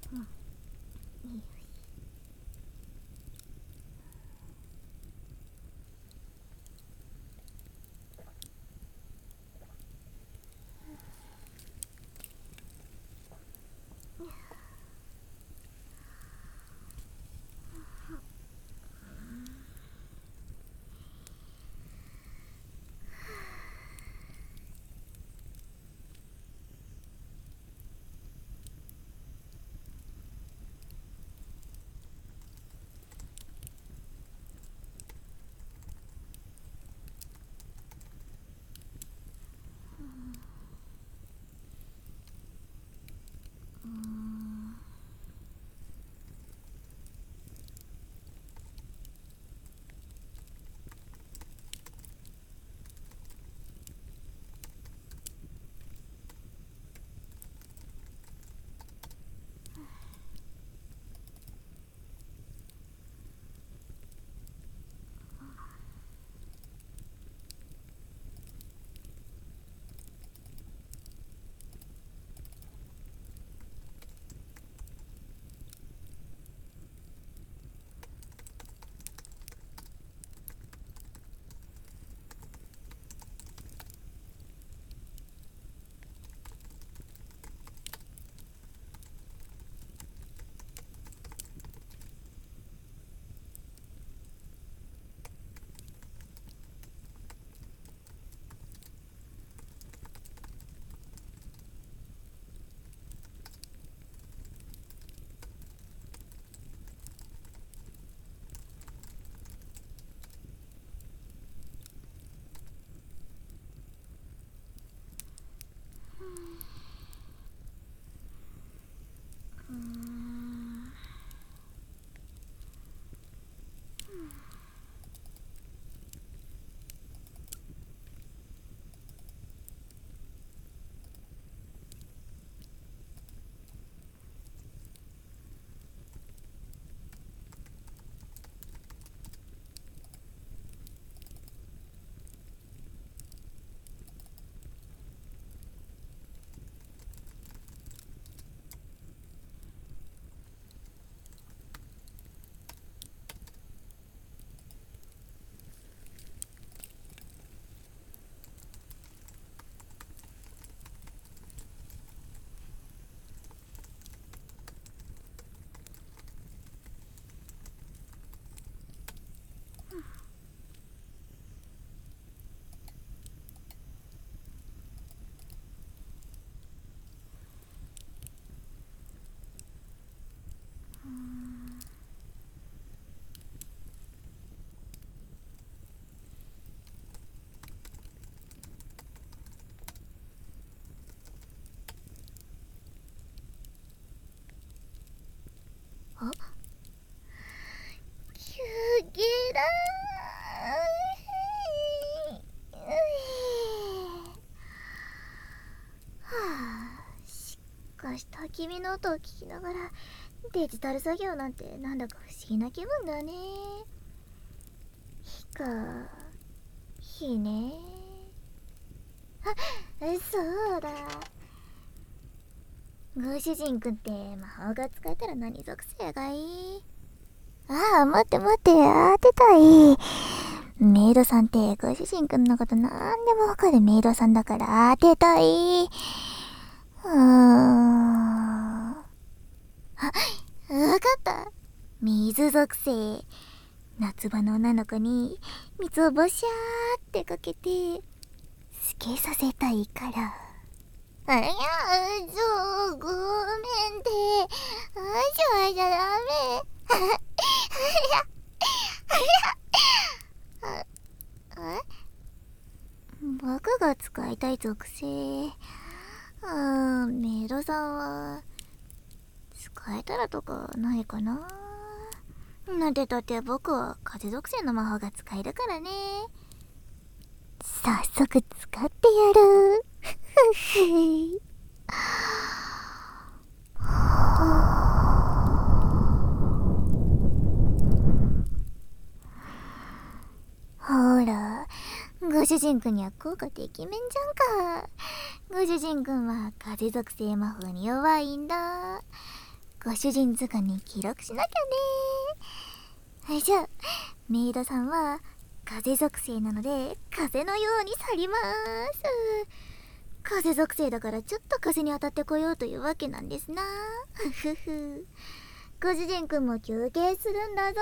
あ、キュゲラしかし焚き火の音を聞きながらデジタル作業なんてなんだか不思議な気分だね。火か、火ね。あ、そうだ。ご主人くんって魔法が使えたら何属性がいい？ああ、待って待って、当てたい。メイドさんってご主人くんのことなんでもわかるメイドさんだから当てたい。あ、わかった。水属性。夏場の女の子に水をボシャーってかけて透けさせたいから。いや、ごめんて。じゃダメ。僕が使いたい属性。メイドさんは使えたらとかないかな。なんてだって僕は風属性の魔法が使えるからね。早速使ってやる。ほら、ご主人くんには効果てきめんじゃんか。ご主人くんは風属性魔法に弱いんだ。 ご主人図鑑に記録しなきゃね。はい、じゃあメイドさんは風属性なので風のように去ります。風属性だからちょっと風に当たってこようというわけなんですな。ふふふ。ご主人くんも休憩するんだぞ。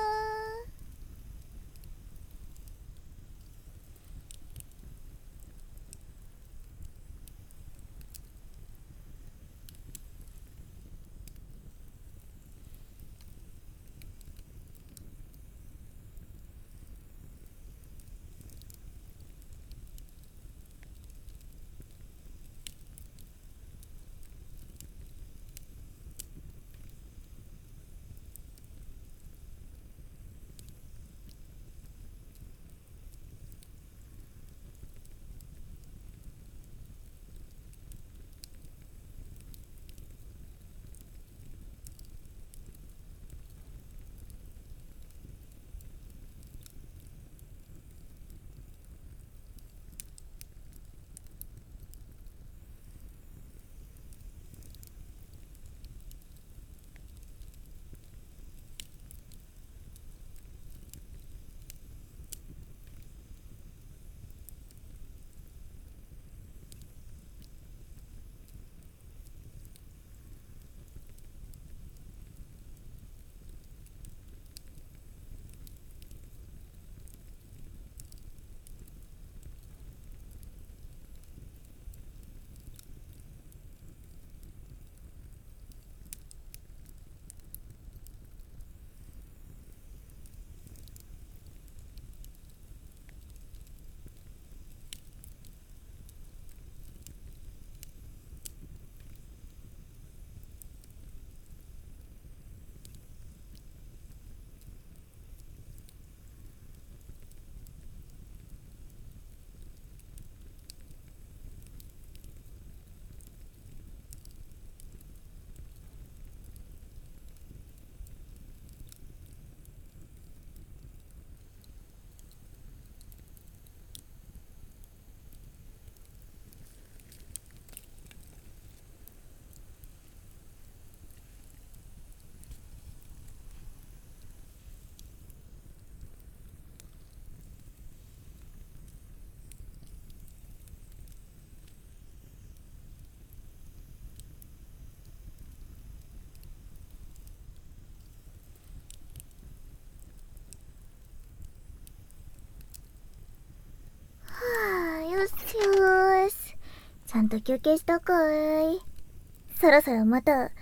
よしよし、ちゃんと休憩したかい。そろそろまた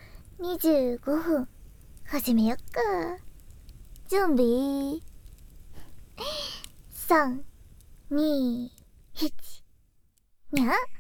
25分始めよっか。準備3、2、1、にゃ。